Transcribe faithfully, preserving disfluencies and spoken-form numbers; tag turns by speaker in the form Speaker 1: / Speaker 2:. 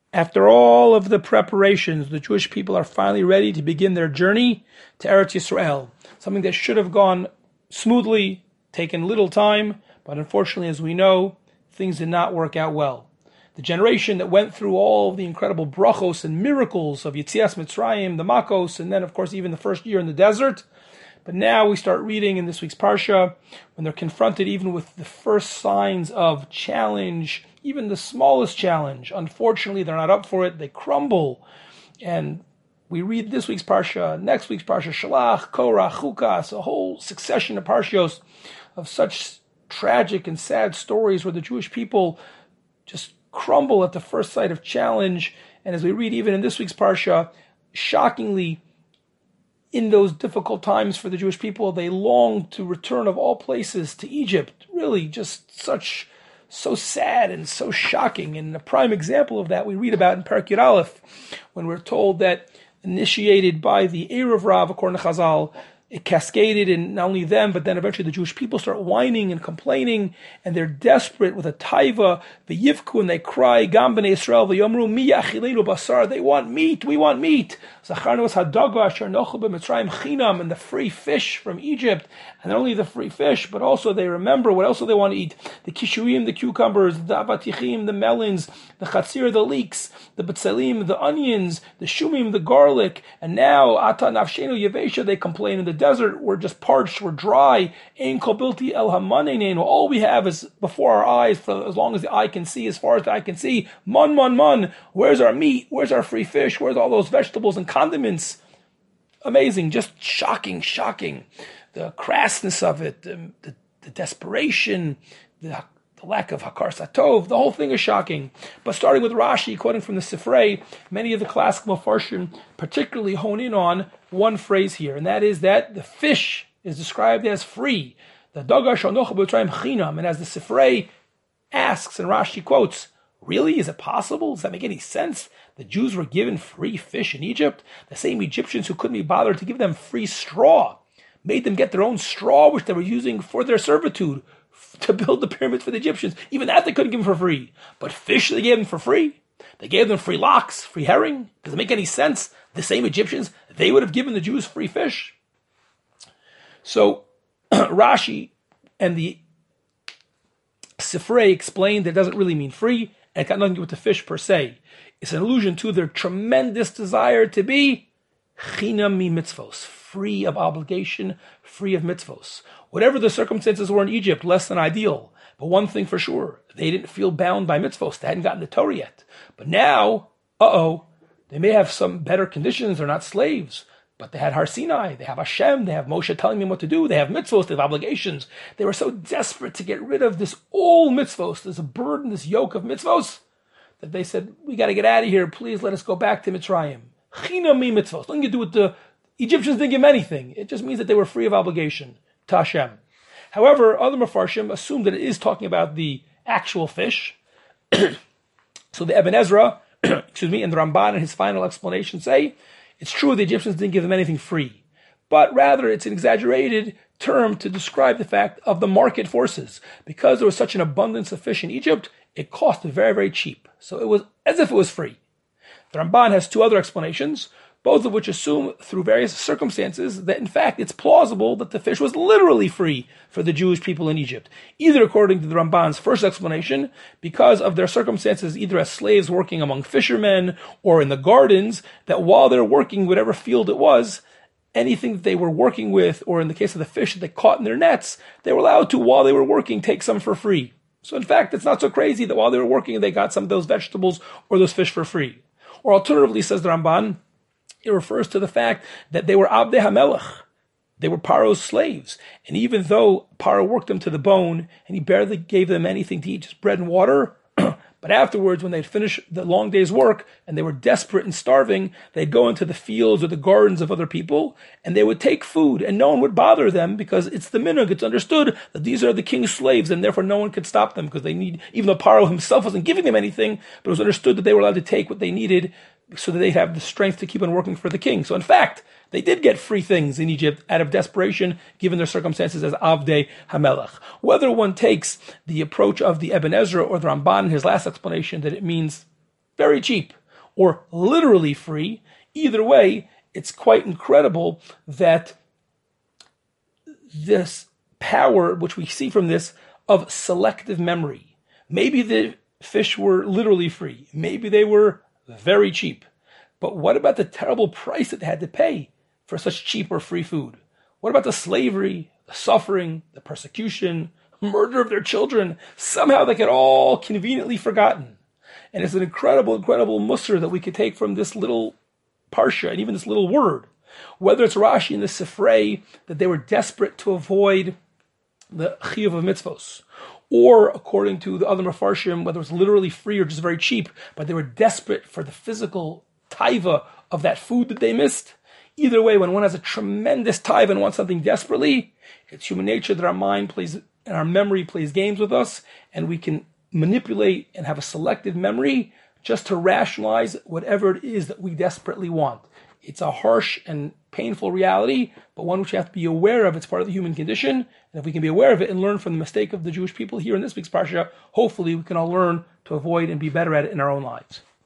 Speaker 1: After all of the preparations, the Jewish people are finally ready to begin their journey to Eretz Yisrael. Something that should have gone smoothly, taken little time, but unfortunately, as we know, things did not work out well. The generation that went through all of the incredible brachos and miracles of Yetzias Mitzrayim, the Makos, and then, of course, even the first year in the desert. But now we start reading in this week's Parsha, when they're confronted even with the first signs of challenge, even the smallest challenge. Unfortunately, they're not up for it. They crumble. And we read this week's Parsha, next week's Parsha, Shalach, Korach, Chukas, a whole succession of Parshios of such tragic and sad stories where the Jewish people just crumble at the first sight of challenge. And as we read even in this week's Parsha, shockingly, in those difficult times for the Jewish people, they long to return of all places to Egypt. Really just such, so sad and so shocking. And a prime example of that we read about in Perek Yud Aleph, when we're told that initiated by the Erev Rav, according to Chazal, it cascaded in not only them, but then eventually the Jewish people start whining and complaining, and they're desperate with a taiva, the yivku, and they cry, Gam b'nei Yisrael, v'yomru, mi yachilenu basar, they want meat, we want meat. Zacharnu es hadaga asher nochu b'mitzrayim chinam, and the free fish from Egypt, and not only the free fish, but also they remember what else do they want to eat? The kishuim, the cucumbers, the avatichim, the melons, the chatzir, the leeks, the betzalim, the onions, the shumim, the garlic, and now ata nafshenu yevesha, they complain in the desert, we're just parched, we're dry. Ein kol bilti el hamanei, all we have is before our eyes, for as long as the eye can see, as far as the eye can see. Mun, mun, mun. Where's our meat? Where's our free fish? Where's all those vegetables and condiments? Amazing, just shocking, shocking. The crassness of it, the, the, the desperation, the, the lack of hakar satov, the whole thing is shocking. But starting with Rashi, quoting from the Sifrei, many of the classical Mefarshim particularly hone in on one phrase here, and that is that the fish is described as free. The daga shanocha b'mitzrayim chinam, and as the Sifrei asks and Rashi quotes, really, is it possible? Does that make any sense? The Jews were given free fish in Egypt? The same Egyptians who couldn't be bothered to give them free straw, made them get their own straw, which they were using for their servitude, to build the pyramids for the Egyptians. Even that they couldn't give them for free. But fish they gave them for free. They gave them free lox, free herring. Does it make any sense? The same Egyptians, they would have given the Jews free fish. So Rashi and the Sifrei explained that it doesn't really mean free, and it got nothing to do with the fish per se. It's an allusion to their tremendous desire to be chinam mi mitzvos, free of obligation, free of mitzvos. Whatever the circumstances were in Egypt, less than ideal. But one thing for sure, they didn't feel bound by mitzvos. They hadn't gotten the Torah yet. But now, uh-oh, they may have some better conditions. They're not slaves. But they had Har Sinai. They have Hashem. They have Moshe telling them what to do. They have mitzvos. They have obligations. They were so desperate to get rid of this old mitzvos, this burden, this yoke of mitzvos, that they said, we got to get out of here. Please let us go back to Mitzrayim. Chinam mi mitzvos. Nothing to do with the Egyptians didn't give them anything. It just means that they were free of obligation to Hashem. However, other Mefarshim assume that it is talking about the actual fish. So the Ibn Ezra, excuse me, and the Ramban in his final explanation say, it's true the Egyptians didn't give them anything free, but rather it's an exaggerated term to describe the fact of the market forces. Because there was such an abundance of fish in Egypt, it cost very, very cheap. So it was as if it was free. The Ramban has two other explanations, both of which assume through various circumstances that in fact it's plausible that the fish was literally free for the Jewish people in Egypt. Either according to the Ramban's first explanation, because of their circumstances either as slaves working among fishermen or in the gardens, that while they're working whatever field it was, anything that they were working with, or in the case of the fish that they caught in their nets, they were allowed to, while they were working, take some for free. So in fact, it's not so crazy that while they were working, they got some of those vegetables or those fish for free. Or alternatively, says the Ramban, it refers to the fact that they were Abdei HaMelech. They were Paro's slaves. And even though Paro worked them to the bone, and he barely gave them anything to eat, just bread and water, but afterwards, when they'd finished the long day's work, and they were desperate and starving, they'd go into the fields or the gardens of other people, and they would take food, and no one would bother them, because it's the minhag, it's understood that these are the king's slaves, and therefore no one could stop them, because they need, even though Paro himself wasn't giving them anything, but it was understood that they were allowed to take what they needed, so that they'd have the strength to keep on working for the king. So in fact, they did get free things in Egypt out of desperation, given their circumstances as Avdei HaMelech. Whether one takes the approach of the Ibn Ezra or the Ramban in his last explanation, that it means very cheap, or literally free. Either way, it's quite incredible that this power, which we see from this, of selective memory. Maybe the fish were literally free. Maybe they were very cheap. But what about the terrible price that they had to pay for such cheap or free food? What about the slavery, the suffering, the persecution, murder of their children? Somehow they get all conveniently forgotten. And it's an incredible, incredible musr that we could take from this little parsha and even this little word. Whether it's Rashi in the Sifrei, that they were desperate to avoid the chiyuv of mitzvos, or according to the other Mefarshim, whether it was literally free or just very cheap, but they were desperate for the physical taiva of that food that they missed. Either way, when one has a tremendous taiva and wants something desperately, it's human nature that our mind plays and our memory plays games with us, and we can manipulate and have a selective memory just to rationalize whatever it is that we desperately want. It's a harsh and painful reality, but one which you have to be aware of. It's part of the human condition. And if we can be aware of it and learn from the mistake of the Jewish people here in this week's parsha, hopefully we can all learn to avoid and be better at it in our own lives.